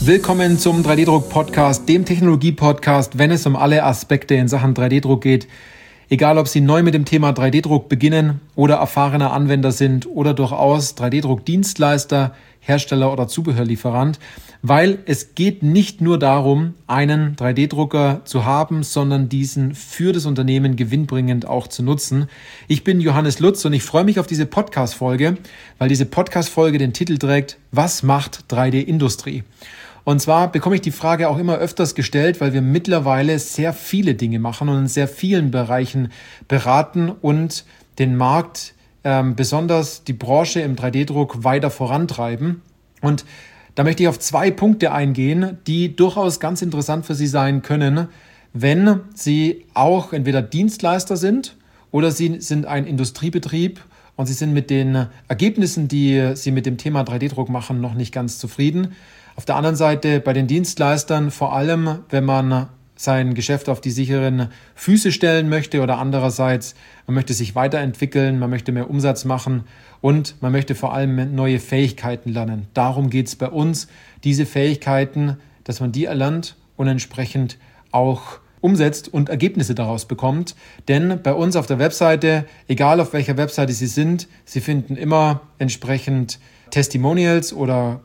Willkommen zum 3D-Druck-Podcast, dem Technologie-Podcast, wenn es um alle Aspekte in Sachen 3D-Druck geht. Egal, ob Sie neu mit dem Thema 3D-Druck beginnen oder erfahrener Anwender sind oder durchaus 3D-Druck-Dienstleister, Hersteller oder Zubehörlieferant, weil es geht nicht nur darum, einen 3D-Drucker zu haben, sondern diesen für das Unternehmen gewinnbringend auch zu nutzen. Ich bin Johannes Lutz und ich freue mich auf diese Podcast-Folge, weil diese Podcast-Folge den Titel trägt: Was macht 3D-Industrie? Und zwar bekomme ich die Frage auch immer öfters gestellt, weil wir mittlerweile sehr viele Dinge machen und in sehr vielen Bereichen beraten und den Markt, besonders die Branche im 3D-Druck, weiter vorantreiben. Und da möchte ich auf 2 Punkte eingehen, die durchaus ganz interessant für Sie sein können, wenn Sie auch entweder Dienstleister sind oder Sie sind ein Industriebetrieb und Sie sind mit den Ergebnissen, die Sie mit dem Thema 3D-Druck machen, noch nicht ganz zufrieden. Auf der anderen Seite bei den Dienstleistern, vor allem wenn man sein Geschäft auf die sicheren Füße stellen möchte oder andererseits, man möchte sich weiterentwickeln, man möchte mehr Umsatz machen und man möchte vor allem neue Fähigkeiten lernen. Darum geht es bei uns, diese Fähigkeiten, dass man die erlernt und entsprechend auch umsetzt und Ergebnisse daraus bekommt. Denn bei uns auf der Webseite, egal auf welcher Webseite Sie sind, Sie finden immer entsprechend Testimonials oder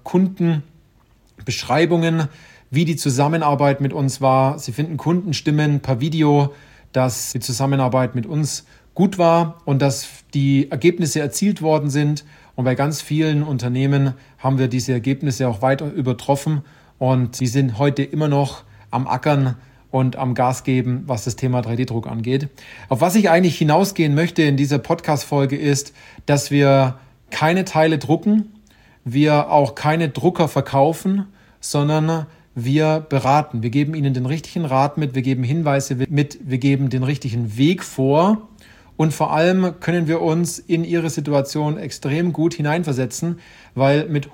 Kundenbeschreibungen, wie die Zusammenarbeit mit uns war. Sie finden Kundenstimmen per Video, dass die Zusammenarbeit mit uns gut war und dass die Ergebnisse erzielt worden sind. Und bei ganz vielen Unternehmen haben wir diese Ergebnisse auch weiter übertroffen und sie sind heute immer noch am Ackern und am Gas geben, was das Thema 3D-Druck angeht. Auf was ich eigentlich hinausgehen möchte in dieser Podcast-Folge ist, dass wir keine Teile drucken, wir auch keine Drucker verkaufen, sondern wir beraten. Wir geben Ihnen den richtigen Rat mit, wir geben Hinweise mit, wir geben den richtigen Weg vor und vor allem können wir uns in Ihre Situation extrem gut hineinversetzen, weil mit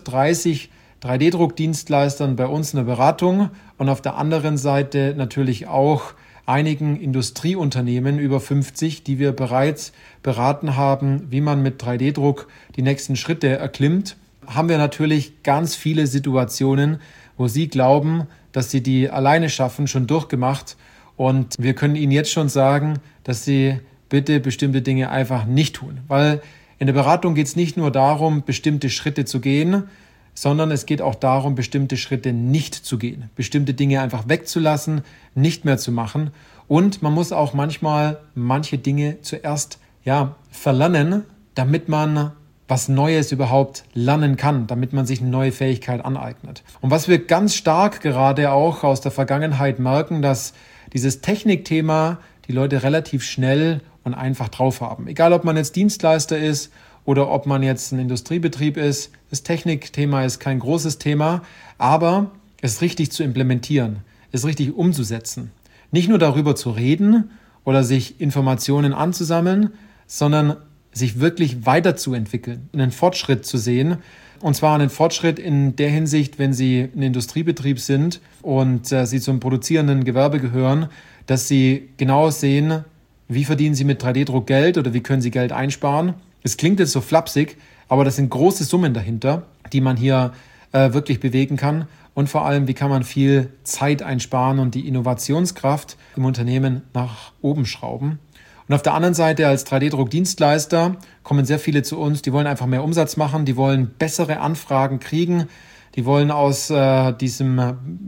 130 3D-Druck-Dienstleistern bei uns in der Beratung und auf der anderen Seite natürlich auch einigen Industrieunternehmen, über 50, die wir bereits beraten haben, wie man mit 3D-Druck die nächsten Schritte erklimmt, haben wir natürlich ganz viele Situationen, wo Sie glauben, dass Sie die alleine schaffen, schon durchgemacht. Und wir können Ihnen jetzt schon sagen, dass Sie bitte bestimmte Dinge einfach nicht tun. Weil in der Beratung geht es nicht nur darum, bestimmte Schritte zu gehen, sondern es geht auch darum, bestimmte Schritte nicht zu gehen. Bestimmte Dinge einfach wegzulassen, nicht mehr zu machen. Und man muss auch manchmal manche Dinge zuerst verlernen, damit man was Neues überhaupt lernen kann, damit man sich eine neue Fähigkeit aneignet. Und was wir ganz stark gerade auch aus der Vergangenheit merken, dass dieses Technikthema die Leute relativ schnell und einfach drauf haben. Egal, ob man jetzt Dienstleister ist oder ob man jetzt ein Industriebetrieb ist, das Technikthema ist kein großes Thema, aber es richtig zu implementieren, es richtig umzusetzen. Nicht nur darüber zu reden oder sich Informationen anzusammeln, sondern sich wirklich weiterzuentwickeln, einen Fortschritt zu sehen. Und zwar einen Fortschritt in der Hinsicht, wenn Sie ein Industriebetrieb sind und Sie zum produzierenden Gewerbe gehören, dass Sie genau sehen, wie verdienen Sie mit 3D-Druck Geld oder wie können Sie Geld einsparen. Es klingt jetzt so flapsig, aber das sind große Summen dahinter, die man hier wirklich bewegen kann. Und vor allem, wie kann man viel Zeit einsparen und die Innovationskraft im Unternehmen nach oben schrauben. Und auf der anderen Seite als 3D-Druck-Dienstleister kommen sehr viele zu uns, die wollen einfach mehr Umsatz machen, die wollen bessere Anfragen kriegen, die wollen aus diesem,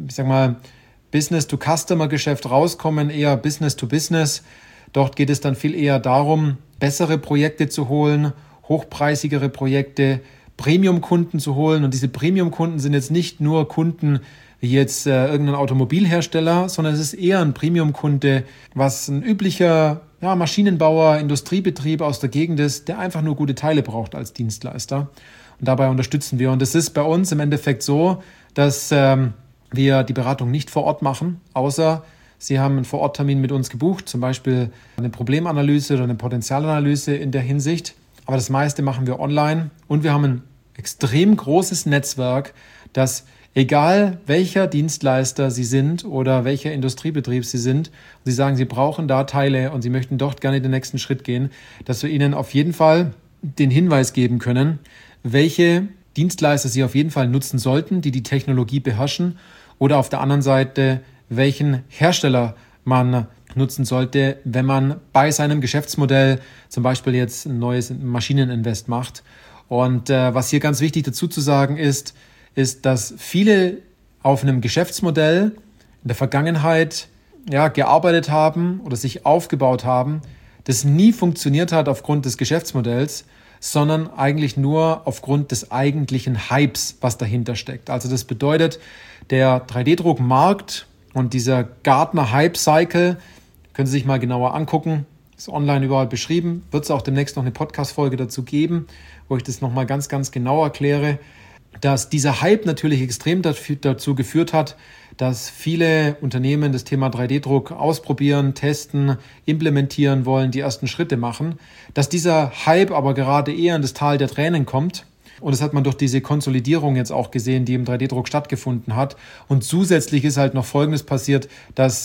Business-to-Customer-Geschäft rauskommen, eher Business-to-Business. Dort geht es dann viel eher darum, bessere Projekte zu holen, hochpreisigere Projekte, Premium-Kunden zu holen. Und diese Premium-Kunden sind jetzt nicht nur Kunden wie jetzt irgendein Automobilhersteller, sondern es ist eher ein Premium-Kunde, was ein üblicher Maschinenbauer, Industriebetrieb aus der Gegend ist, der einfach nur gute Teile braucht als Dienstleister. Und dabei unterstützen wir. Und es ist bei uns im Endeffekt so, dass wir die Beratung nicht vor Ort machen, außer Sie haben einen Vororttermin mit uns gebucht, zum Beispiel eine Problemanalyse oder eine Potenzialanalyse in der Hinsicht. Aber das meiste machen wir online und wir haben ein extrem großes Netzwerk, das egal welcher Dienstleister Sie sind oder welcher Industriebetrieb Sie sind, und Sie sagen, Sie brauchen da Teile und Sie möchten dort gerne den nächsten Schritt gehen, dass wir Ihnen auf jeden Fall den Hinweis geben können, welche Dienstleister sie auf jeden Fall nutzen sollten, die die Technologie beherrschen, oder auf der anderen Seite, welchen Hersteller man nutzen sollte, wenn man bei seinem Geschäftsmodell zum Beispiel jetzt ein neues Maschineninvest macht. Und was hier ganz wichtig dazu zu sagen ist, dass viele auf einem Geschäftsmodell in der Vergangenheit gearbeitet haben oder sich aufgebaut haben, das nie funktioniert hat aufgrund des Geschäftsmodells, sondern eigentlich nur aufgrund des eigentlichen Hypes, was dahinter steckt. Also das bedeutet, der 3D-Druckmarkt und dieser Gartner Hype Cycle, können Sie sich mal genauer angucken, ist online überall beschrieben, wird es auch demnächst noch eine Podcast-Folge dazu geben, wo ich das nochmal ganz, ganz genau erkläre, dass dieser Hype natürlich extrem dazu geführt hat, dass viele Unternehmen das Thema 3D-Druck ausprobieren, testen, implementieren wollen, die ersten Schritte machen, dass dieser Hype aber gerade eher in das Tal der Tränen kommt. Und das hat man durch diese Konsolidierung jetzt auch gesehen, die im 3D-Druck stattgefunden hat. Und zusätzlich ist halt noch Folgendes passiert, dass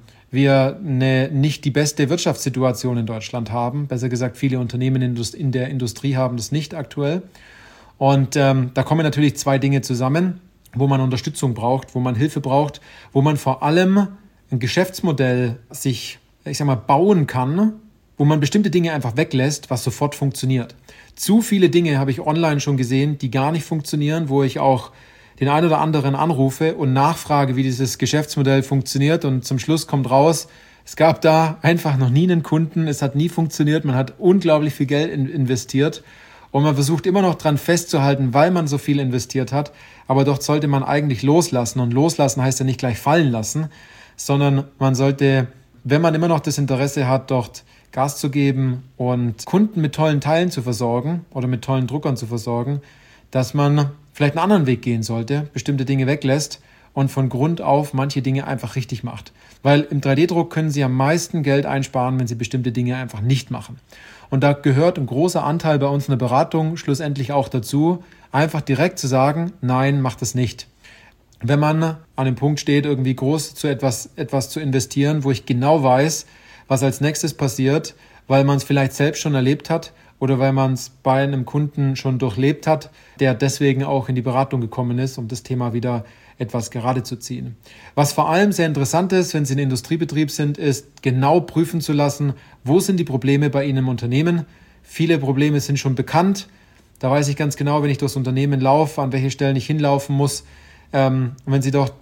wir nicht die beste Wirtschaftssituation in Deutschland haben. Besser gesagt, viele Unternehmen in der Industrie haben das nicht aktuell. Und da kommen natürlich zwei Dinge zusammen, wo man Unterstützung braucht, wo man Hilfe braucht, wo man vor allem ein Geschäftsmodell sich, bauen kann, wo man bestimmte Dinge einfach weglässt, was sofort funktioniert. Zu viele Dinge habe ich online schon gesehen, die gar nicht funktionieren, wo ich auch den einen oder anderen anrufe und nachfrage, wie dieses Geschäftsmodell funktioniert, und zum Schluss kommt raus, es gab da einfach noch nie einen Kunden, es hat nie funktioniert, man hat unglaublich viel Geld investiert und man versucht immer noch dran festzuhalten, weil man so viel investiert hat, aber dort sollte man eigentlich loslassen, und loslassen heißt ja nicht gleich fallen lassen, sondern man sollte, wenn man immer noch das Interesse hat, dort Gas zu geben und Kunden mit tollen Teilen zu versorgen oder mit tollen Druckern zu versorgen, dass man vielleicht einen anderen Weg gehen sollte, bestimmte Dinge weglässt und von Grund auf manche Dinge einfach richtig macht. Weil im 3D-Druck können Sie am meisten Geld einsparen, wenn Sie bestimmte Dinge einfach nicht machen. Und da gehört ein großer Anteil bei uns in der Beratung schlussendlich auch dazu, einfach direkt zu sagen, nein, mach das nicht. Wenn man an dem Punkt steht, irgendwie groß zu etwas zu investieren, wo ich genau weiß, was als nächstes passiert, weil man es vielleicht selbst schon erlebt hat oder weil man es bei einem Kunden schon durchlebt hat, der deswegen auch in die Beratung gekommen ist, um das Thema wieder etwas gerade zu ziehen. Was vor allem sehr interessant ist, wenn Sie ein Industriebetrieb sind, ist genau prüfen zu lassen, wo sind die Probleme bei Ihnen im Unternehmen. Viele Probleme sind schon bekannt. Da weiß ich ganz genau, wenn ich durchs Unternehmen laufe, an welche Stellen ich hinlaufen muss. Und wenn Sie doch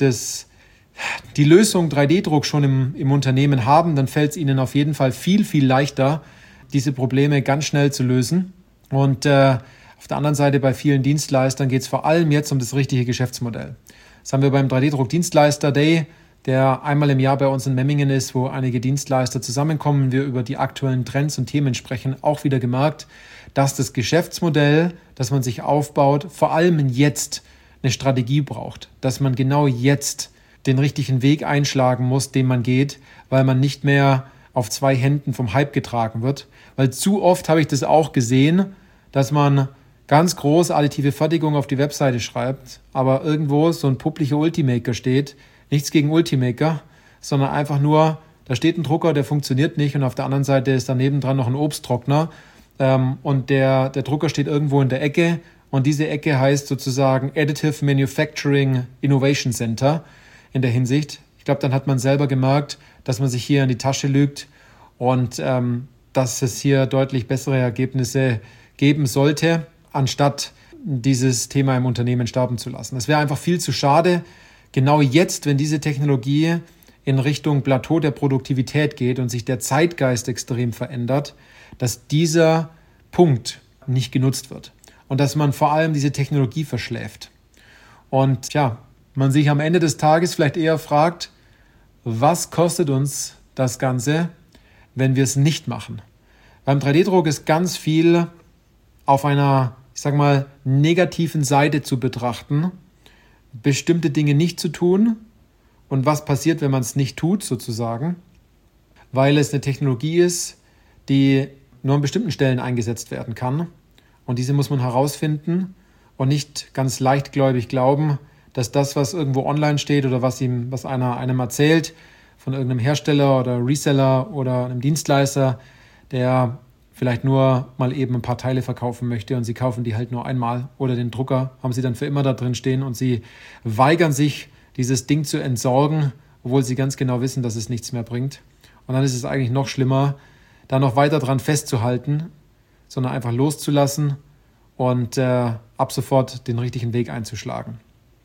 die Lösung 3D-Druck schon im Unternehmen haben, dann fällt es Ihnen auf jeden Fall viel, viel leichter, diese Probleme ganz schnell zu lösen. Und auf der anderen Seite bei vielen Dienstleistern geht es vor allem jetzt um das richtige Geschäftsmodell. Das haben wir beim 3D-Druck Dienstleister Day, der einmal im Jahr bei uns in Memmingen ist, wo einige Dienstleister zusammenkommen, wir über die aktuellen Trends und Themen sprechen, auch wieder gemerkt, dass das Geschäftsmodell, das man sich aufbaut, vor allem jetzt eine Strategie braucht, dass man genau jetzt den richtigen Weg einschlagen muss, den man geht, weil man nicht mehr auf zwei Händen vom Hype getragen wird. Weil zu oft habe ich das auch gesehen, dass man ganz groß additive Fertigung auf die Webseite schreibt, aber irgendwo so ein publicher Ultimaker steht. Nichts gegen Ultimaker, sondern einfach nur, da steht ein Drucker, der funktioniert nicht, und auf der anderen Seite ist daneben dran noch ein Obsttrockner, und der Drucker steht irgendwo in der Ecke, und diese Ecke heißt sozusagen Additive Manufacturing Innovation Center in der Hinsicht. Ich glaube, dann hat man selber gemerkt, dass man sich hier in die Tasche lügt und dass es hier deutlich bessere Ergebnisse geben sollte, anstatt dieses Thema im Unternehmen sterben zu lassen. Es wäre einfach viel zu schade, genau jetzt, wenn diese Technologie in Richtung Plateau der Produktivität geht und sich der Zeitgeist extrem verändert, dass dieser Punkt nicht genutzt wird und dass man vor allem diese Technologie verschläft. Und man sich am Ende des Tages vielleicht eher fragt, was kostet uns das Ganze, wenn wir es nicht machen? Beim 3D-Druck ist ganz viel auf einer, negativen Seite zu betrachten, bestimmte Dinge nicht zu tun und was passiert, wenn man es nicht tut, sozusagen, weil es eine Technologie ist, die nur an bestimmten Stellen eingesetzt werden kann, und diese muss man herausfinden und nicht ganz leichtgläubig glauben, dass das, was irgendwo online steht oder was einer einem erzählt, von irgendeinem Hersteller oder Reseller oder einem Dienstleister, der vielleicht nur mal eben ein paar Teile verkaufen möchte und sie kaufen die halt nur einmal oder den Drucker haben sie dann für immer da drin stehen und sie weigern sich, dieses Ding zu entsorgen, obwohl sie ganz genau wissen, dass es nichts mehr bringt. Und dann ist es eigentlich noch schlimmer, da noch weiter dran festzuhalten, sondern einfach loszulassen und ab sofort den richtigen Weg einzuschlagen.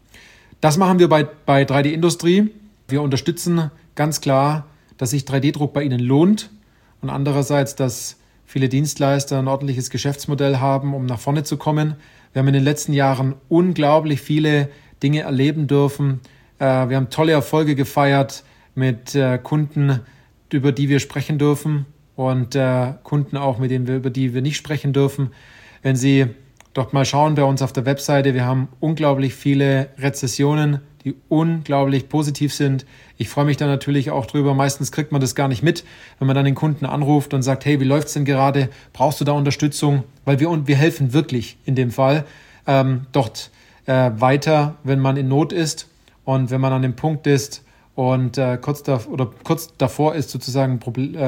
Das machen wir bei 3D Industrie. Wir unterstützen ganz klar, dass sich 3D-Druck bei Ihnen lohnt und andererseits, dass viele Dienstleister ein ordentliches Geschäftsmodell haben, um nach vorne zu kommen. Wir haben in den letzten Jahren unglaublich viele Dinge erleben dürfen. Wir haben tolle Erfolge gefeiert mit Kunden, über die wir sprechen dürfen und Kunden auch, über die wir nicht sprechen dürfen. Wenn Sie dort mal schauen bei uns auf der Webseite, wir haben unglaublich viele Rezessionen, die unglaublich positiv sind. Ich freue mich da natürlich auch drüber. Meistens kriegt man das gar nicht mit, wenn man dann den Kunden anruft und sagt, hey, wie läuft's denn gerade? Brauchst du da Unterstützung? Weil wir helfen wirklich in dem Fall dort weiter, wenn man in Not ist und wenn man an dem Punkt ist und kurz davor ist, sozusagen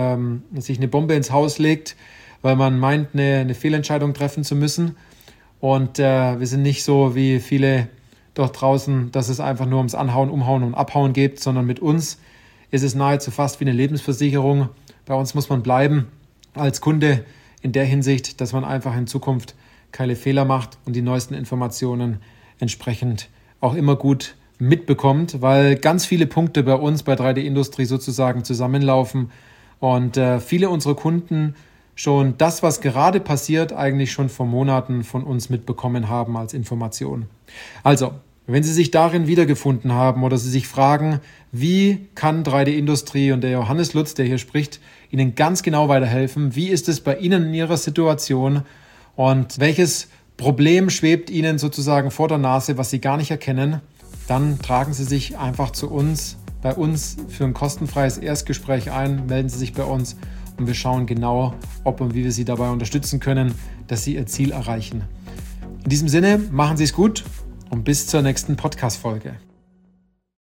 sich eine Bombe ins Haus legt, weil man meint, eine Fehlentscheidung treffen zu müssen. Und wir sind nicht so wie viele dort draußen, dass es einfach nur ums Anhauen, Umhauen und Abhauen geht, sondern mit uns ist es nahezu fast wie eine Lebensversicherung. Bei uns muss man bleiben als Kunde in der Hinsicht, dass man einfach in Zukunft keine Fehler macht und die neuesten Informationen entsprechend auch immer gut mitbekommt, weil ganz viele Punkte bei uns bei 3D Industrie sozusagen zusammenlaufen und viele unserer Kunden schon das, was gerade passiert, eigentlich schon vor Monaten von uns mitbekommen haben als Information. Also, wenn Sie sich darin wiedergefunden haben oder Sie sich fragen, wie kann 3D Industrie und der Johannes Lutz, der hier spricht, Ihnen ganz genau weiterhelfen, wie ist es bei Ihnen in Ihrer Situation und welches Problem schwebt Ihnen sozusagen vor der Nase, was Sie gar nicht erkennen, dann tragen Sie sich einfach bei uns für ein kostenfreies Erstgespräch ein, melden Sie sich bei uns und wir schauen genau, ob und wie wir Sie dabei unterstützen können, dass Sie Ihr Ziel erreichen. In diesem Sinne, machen Sie es gut und bis zur nächsten Podcast-Folge.